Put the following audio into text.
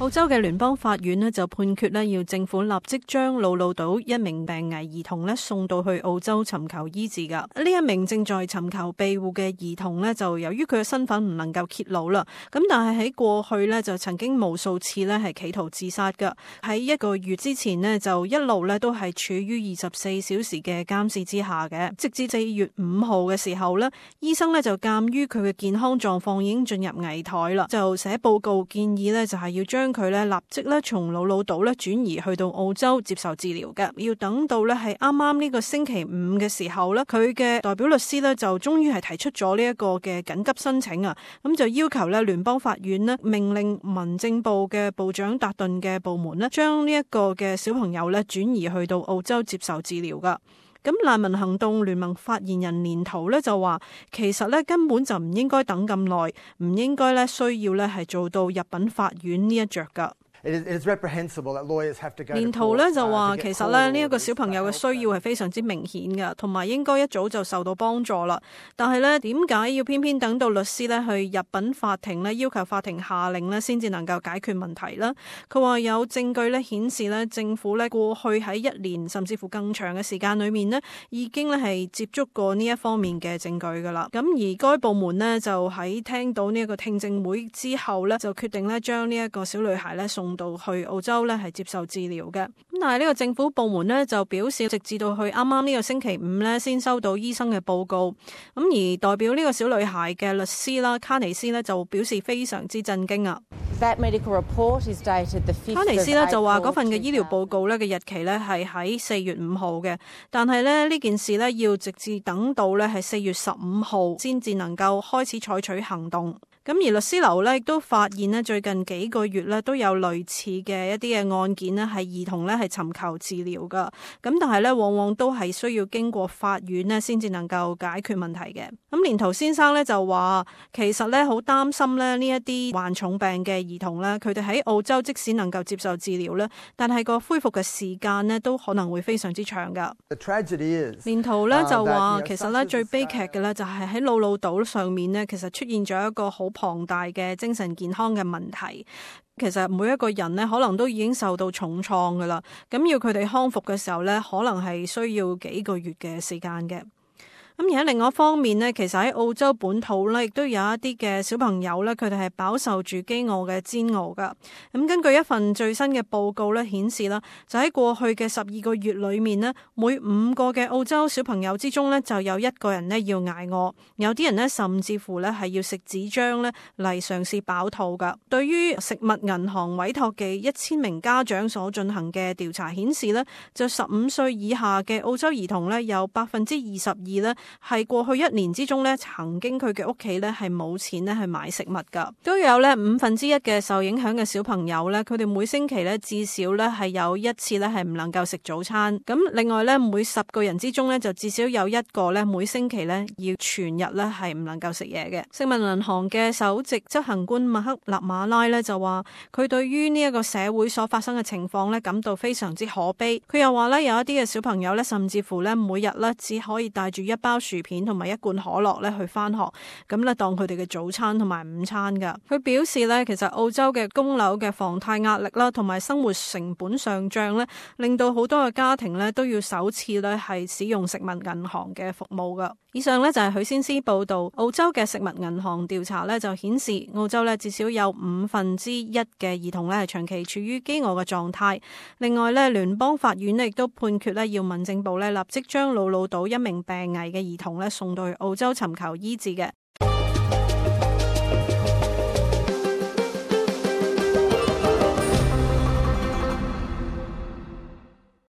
澳洲嘅聯邦法院呢就判決呢要政府立即將魯魯島一名病危兒童呢送到去澳洲尋求醫治噶。呢一名正在尋求庇護嘅兒童呢，就由於佢嘅身份唔能夠揭露啦，咁但係喺過去呢，就曾經無數次呢係企圖自殺噶。喺1個月之前呢，就一路呢都係處於24小時嘅監視之下嘅，直至4月5號嘅時候呢，醫生呢就鑑於佢嘅健康狀況已經進入危殆啦，就寫報告建議呢就係要將佢咧立即咧從魯魯島咧轉移去到澳洲接受治療嘅，要等到咧係啱啱呢個星期5嘅時候咧，佢嘅代表律師咧就終於係提出咗呢一個嘅緊急申請啊，咁就要求咧聯邦法院咧命令民政部嘅部長達頓嘅部門咧將呢一個嘅小朋友咧轉移去到澳洲接受治療噶。咁難民行動聯盟發言人連圖咧就話，其實咧根本就唔應該等咁耐，唔應該咧需要咧係做到入稟法院呢一着噶。連圖咧就話，其實咧呢一個小朋友嘅需要係非常之明顯嘅，同埋應該一早就受到幫助啦。但係咧點解要偏偏等到律師咧去入稟法庭咧，要求法庭下令咧先至能夠解決問題呢？佢話有證據咧顯示咧政府咧過去喺1年甚至乎更長嘅時間裏面呢，已經咧係接觸過呢一方面嘅證據噶啦。咁而該部門呢，就喺聽到呢一個聽證會之後呢，就決定咧將呢一個小女孩咧送到去澳洲咧係接受治療嘅。咁但係呢個政府部門呢，就表示，直至到去啱啱呢個星期5呢，先收到醫生嘅報告。咁而代表呢個小女孩嘅律師啦，卡尼斯呢，就表示非常之震驚啊。卡尼斯呢，就話嗰份嘅醫療報告呢嘅日期呢係喺4月5號嘅，但係呢件事呢，要直至等到呢係4月15號先至能夠開始採取行動。咁而律師樓呢亦都發現呢，最近幾個月呢都有類似嘅一啲嘅案件呢係兒童呢係尋求治療噶。咁但係呢，往往都係需要經過法院呢先至能夠解決問題嘅。咁連圖先生呢就話，其實呢好擔心呢一啲患重病嘅兒童呢，佢哋喺澳洲即使能夠接受治療呢，但係個恢復嘅時間呢都可能會非常之長噶。連圖呢就話，其實呢最悲劇嘅呢就係喺魯魯島上面呢，其實出現咗一個好龐大嘅精神健康嘅問題。其實每一個人呢，可能都已經受到重創噶啦，咁要佢哋康復嘅時候呢，可能係需要幾個月嘅時間嘅。咁而喺另外一方面呢，其實喺澳洲本土呢，亦都有一啲嘅小朋友呢，佢哋係飽受住飢餓嘅煎熬噶。咁根據一份最新嘅報告呢，顯示啦，就喺過去嘅12個月裏面呢，每5個嘅澳洲小朋友之中呢，就有1個人呢要捱餓，有啲人呢，甚至乎呢係要食紙漿呢嚟嘗試飽肚噶。對於食物銀行委託嘅1000名家長所進行嘅調查顯示呢，就15歲以下嘅澳洲兒童呢，有22%呢。係過去1年之中呢，曾經佢嘅屋企呢係冇錢呢去買食物噶，都有呢1/5嘅受影響嘅小朋友呢，佢哋每星期呢至少呢係有1次呢係唔能夠食早餐。咁另外呢，每10個人之中呢，就至少有1個呢每星期呢要全日呢係唔能夠食嘢嘅。食物銀行嘅首席執行官麥克納馬拉呢就話，佢對於呢一個社會所發生嘅情況呢感到非常之可悲。佢又話呢，有一啲嘅小朋友呢，甚至乎呢每日呢只可以帶住1包薯片同埋1罐可樂咧去返學，咁咧當佢哋嘅早餐同埋午餐噶。佢表示咧，其實澳洲嘅供樓嘅房貸壓力啦，同埋生活成本上漲咧，令到好多嘅家庭咧都要首次咧係使用食物銀行嘅服務噶。以上咧就係許先思報道，澳洲嘅食物銀行調查咧就顯示，澳洲咧至少有1/5嘅兒童咧係長期處於飢餓嘅狀態。另外咧，聯邦法院亦都判決咧要民政部咧立即將魯魯島一名病危嘅兒童咧送到去澳洲尋求醫治嘅。